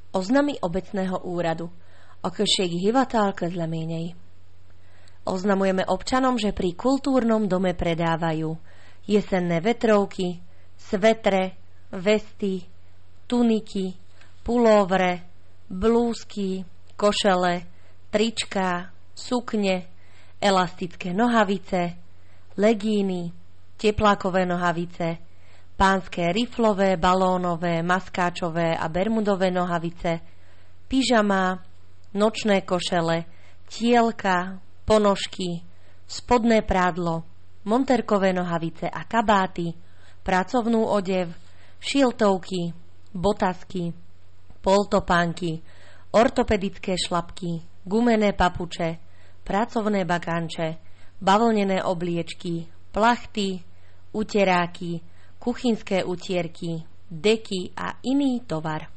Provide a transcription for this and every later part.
Oznamy obecného úradu. A községi hivatal közleményei. Oznamujeme občanom, že pri kultúrnom dome predávajú jesenné vetrovky, svetre, vesty, tuniky, pulóvre, blúzky, košele, tričká, sukne, elastické nohavice, legíny, teplákové nohavice, pánske riflové, balónové, maskáčové a bermudové nohavice, pyžama, nočné košele, tielka, ponožky, spodné prádlo, monterkové nohavice a kabáty, pracovnú odev, šiltovky, botasky, poltopánky, ortopedické šlapky, gumené papuče, pracovné baganče, bavlnené obliečky, plachty, uteráky, kuchynské utierky, deky a iný tovar.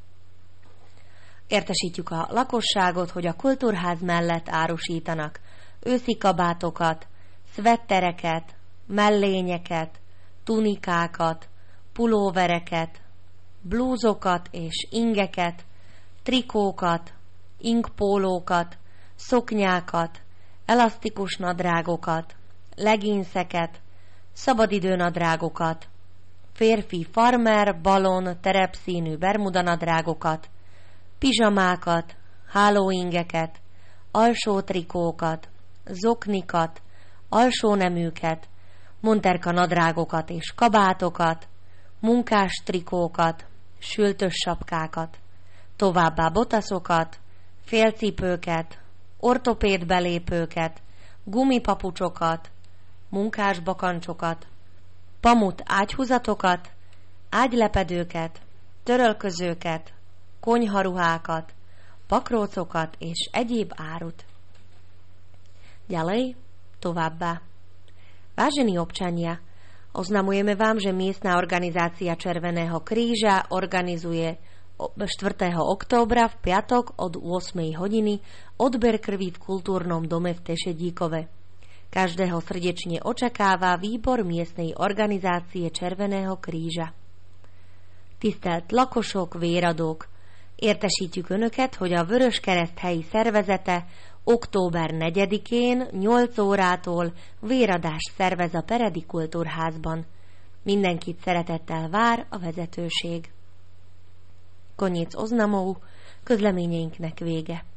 Értesítjük a lakosságot, hogy a kultúrház mellett árusítanak őszi kabátokat, szvettereket, mellényeket, tunikákat, pulóvereket, blúzokat és ingeket, trikókat, ingpólókat, szoknyákat, elasztikus nadrágokat, leginszeket, szabadidőnadrágokat, férfi farmer, balon, terepszínű bermudanadrágokat, pizsamákat, hálóingeket, alsó trikókat, zoknikat, alsóneműket, monterka nadrágokat és kabátokat, munkás trikókat, sültös sapkákat, továbbá botaszokat, félcipőket, ortopéd belépőket, gumipapucsokat, munkás bakancsokat, pamut ágyhúzatokat, ágylepedőket, törölközőket, konyharuhákat, pakrócokat és egyéb árut. Ďalej, továbbá. Vážení občania, oznamujeme vám, že miestna organizácia Červeného kríža organizuje 4. októbra v piatok od 8. hodiny odber krvi v kultúrnom dome v Tešedíkove. Každého srdečne očakáva výbor miestnej organizácie Červeného kríža. Tisztelt lakosok, véradók! Értesítjük Önöket, hogy a Vöröskereszt helyi szervezete október 4-én 8 órától véradást szervez a Peredi Kultúrházban. Mindenkit szeretettel vár a vezetőség. Koniec oznamov, közleményeinknek vége.